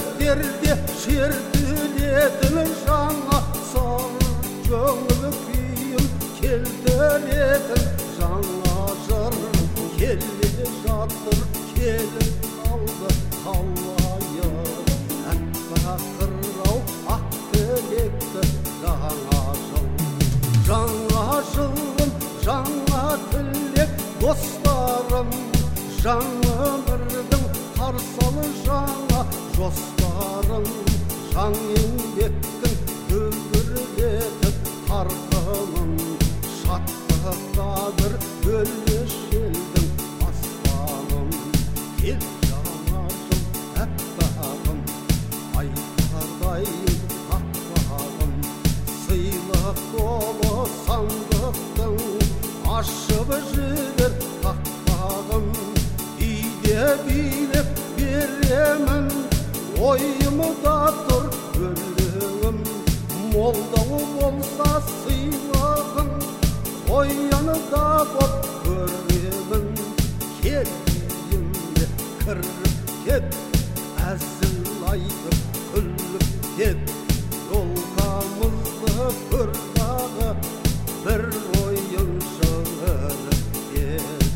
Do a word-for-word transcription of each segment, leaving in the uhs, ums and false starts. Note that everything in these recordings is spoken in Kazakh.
жүректерде шертілетін жаңа сыр көңіл күйін келтіретін жаңа жыр келе жатыр келіп қалды қалайық әппақ қырау ақ тілекті жаңа жыл жаңа жылым жаңа тілек достарым жаңа өмірдің қарсалы жаңа жоспарым жан еңбектің дүбірлетіп қарқынын шаттықта бір бөлмеш елдің аспанын кел жаңа жыл әппағым айтардай қақпағым сыйлық толы сандықтың ашып жібер қақпағын үйде билеп беремін ойымда тұр өлеңім молдау болса сыйлығың қоянда боп көремін кел үйіме кіріп кет әзіл айтып күліп кет жолғамызды көр дағы бір ойын шығарып кет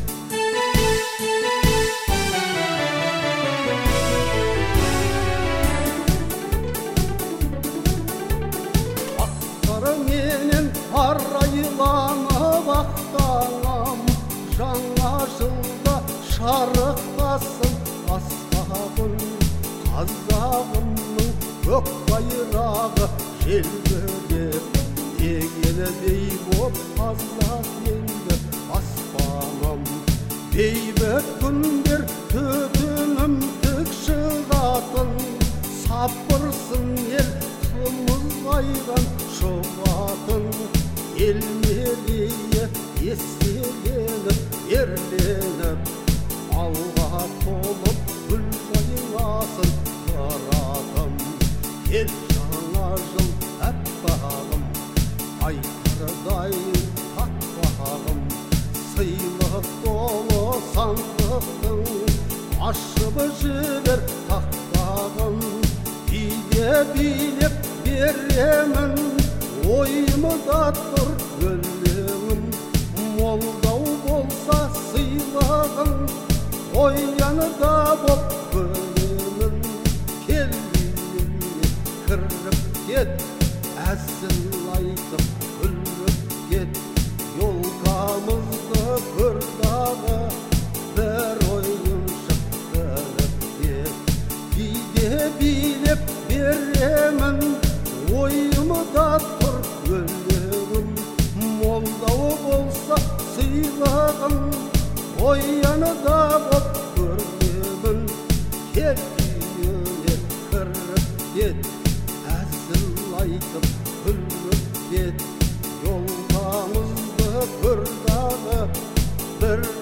менен арайланып ақтанам жаңа жылда шарықтасын аспабын қазағымның көк байрағы желбіреп дегенедей боп қазақ енді аспаным бейбіт күндер төтінім тік шығатын сапырсын ел қымыз қайған шұбатын ел мерейі еселеніп ерленіп алға толып гүл жайнасын қыратым кел жаңа жыл әппағым айтардай қақпағым сыйлық толы сандықтың ашып жібер қақпағын үйде билеп беремін ойымда тұр өлеңім молдау болса сыйлығың қоянда боп көремін кел үйіме кіріп кет әзіл айтып күліп кет елкамызды көр дағы бір ойын шықтырып кет үйде билеп беремін ойымда тұр өлеңім молдау болса сыйлығың қоянда боп көремін кел үйіме кіріп кет әзіл айтып күліп кет жолғамызды көр дағы бір